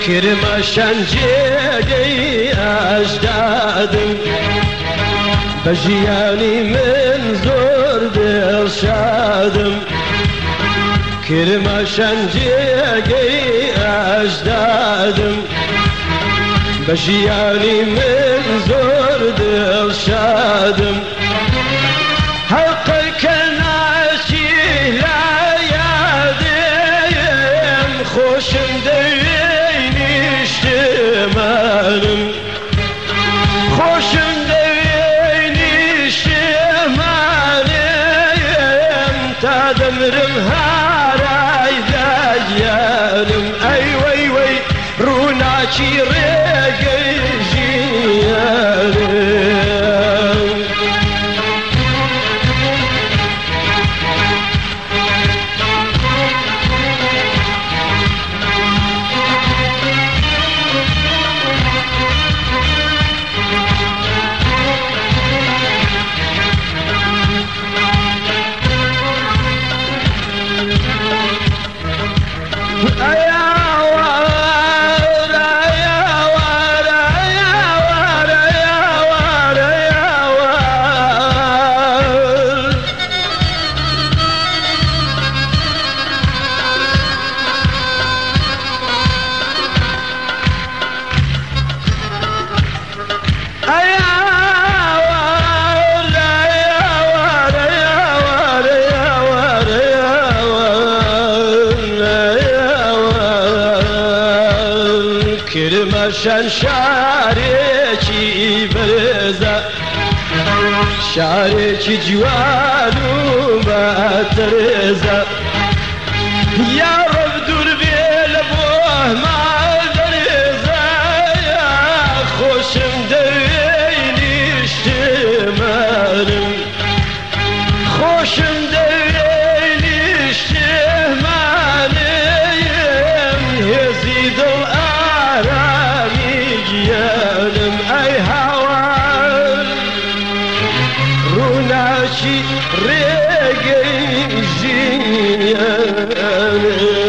کرمە شەنجێگەی ئەژدادم بە ژیانی من زۆر دڵشادم کرمە شەنجێگەی ئەژدادم بە ژیانی من زۆر دڵشادم هەڵقەی کە ناچی لە یادێم خۆشم دەوێی نیشتمانم خۆشم دەوێی نیشتمانم تا دەمرم هارای دەگیانم ئەی وەی وەی ڕووناچی ڕێگەی ژیانم کرمەشەن شارێکی بەرزە شارێکی جوان و بەتەرێزە یا ڕەب دوور بێ لە بۆ مادەرێزە خۆشم دەوێی نیشتمانم خۆشم دەوێی نیشتمانم هێزی دڵ ئارامی گیانم ئەی هاوار ڕووناچی ڕێگەی